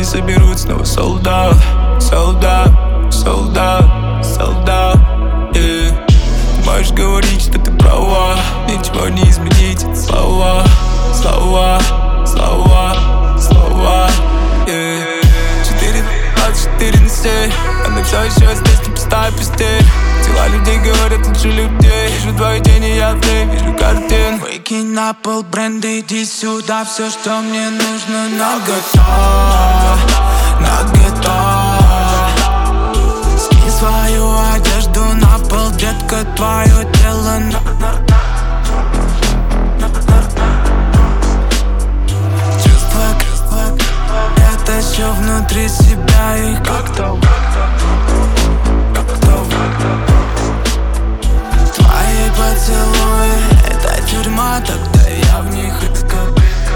соберут снова солдат, солдат, солдат, солдат, yeah. Ты можешь говорить, что ты права, ничего не изменить, слова, слова, слова, слова, yeah. 4/24/7, она все еще здесь, не пустая постель. Дела людей говорят лучше людей. Вижу твои тени, я в ней вижу картин. Выкинь на пол бренды, иди сюда. Все, что мне нужно, наготов, наготов. Скинь свою одежду на пол, детка, твое тело чувства, я тащу внутри себя их как-то. Твои поцелуи — это тюрьма, тогда я в них искал.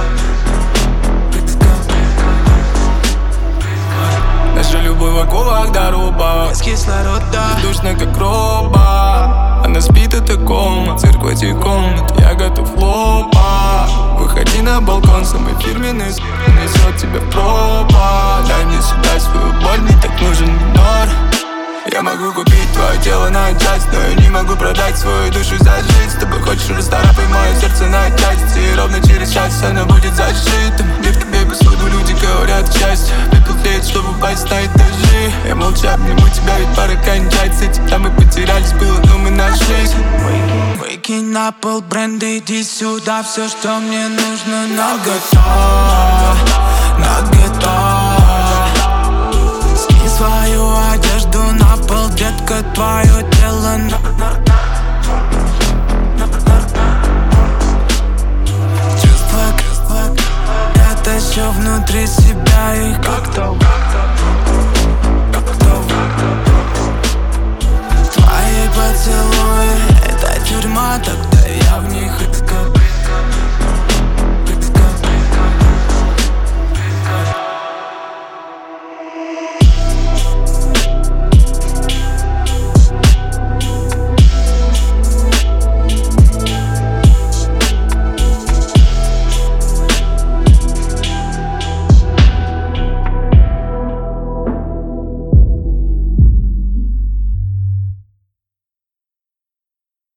Наша любовь в акулах дорога, Без кислорода, бездушна как робот. Она спит, это кома, цирк в эти комнаты, я готов лопать. Выходи на балкон, самый фирменный несет тебя в пропасть. Дай мне сюда свою боль, мне так нужен минор. Я могу купить твое тело на часть, но я не могу продать свою душу за жизнь. С тобой хочешь расцарапай мое сердце на части, и ровно через час оно будет зашитым. Где в тебе повсюду люди говорят счастье, пепел тлеет, чтобы упасть на этажи. Я молча обниму тебя, ведь пора кончать с этим. Там мы потерялись, было, но мы нашлись. выкинь на пол бренды, иди сюда. Все, что мне нужно, наготов, наготов. Скинь свою одежду на пол, детка, твое тело чувства, я тащу внутри себя их как-то.